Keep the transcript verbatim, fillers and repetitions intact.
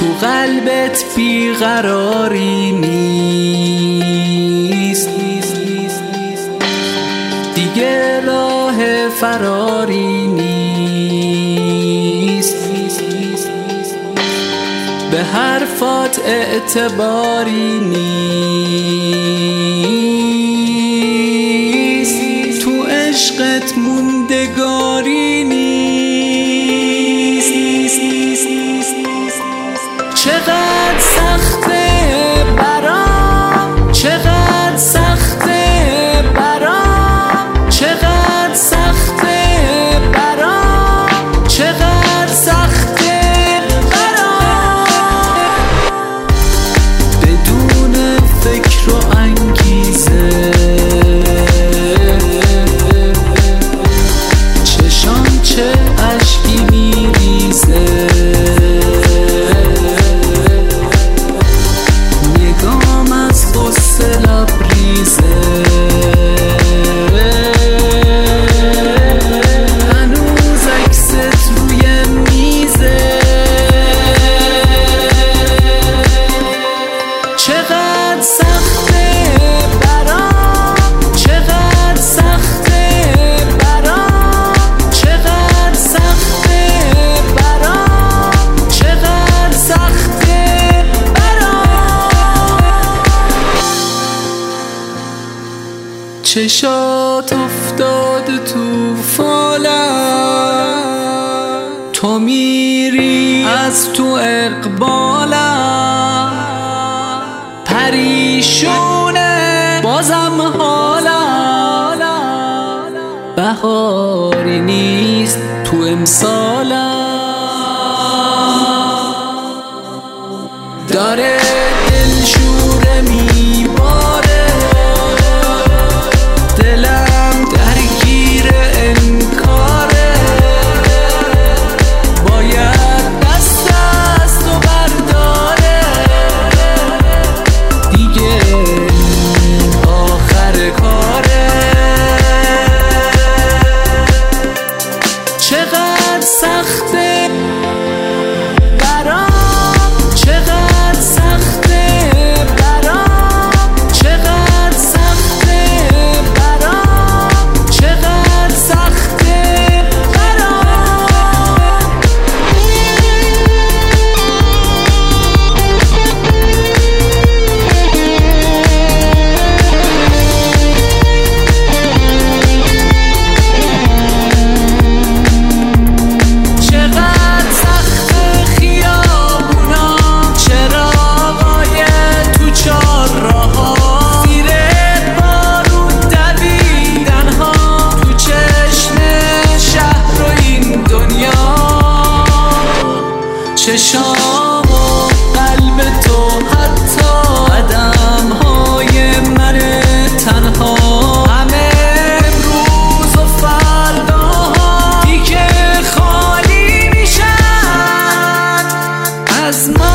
تو قلبت بیقراری نیست، دیگه راه فراری نیست، به حرفات اعتباری نیست، تو عشقت موندگاری نیست. چقدر سخته برام، چقدر سخته برام، چقدر سخته برام، چقدر سخته برام، بدون فکر و انگیزه چشام چه اشکی میریزه، نگام از غصه لبریزه، هنوز عکست روی میزه. چقدر سخته برام، چقدر سخته برام، چقدر سخته برام، چقدر سخته برام. چشات افتاده تو فالم، تو میری از تو اقبالم، پریشونه بازم حالم، بهاری نیست تو امسالم، داره دلشوره میباره، دلم درگیر انکاره، باید دست از تو برداره، دیگه آخر کاره. چقدر سخته برام، چقدر سخته برام، چقدر سخته برام، چقدر سخته برام. چقدر سخته خیابونا، چراغای تو چهارراه‌ها، زیر بارون دویدن‌ها، تو چشم شهر و این دنیا، چشام و قلب تو، حتی قدم‌های من تنها، همه امروز و فرداها دیگه خالی میشن از من.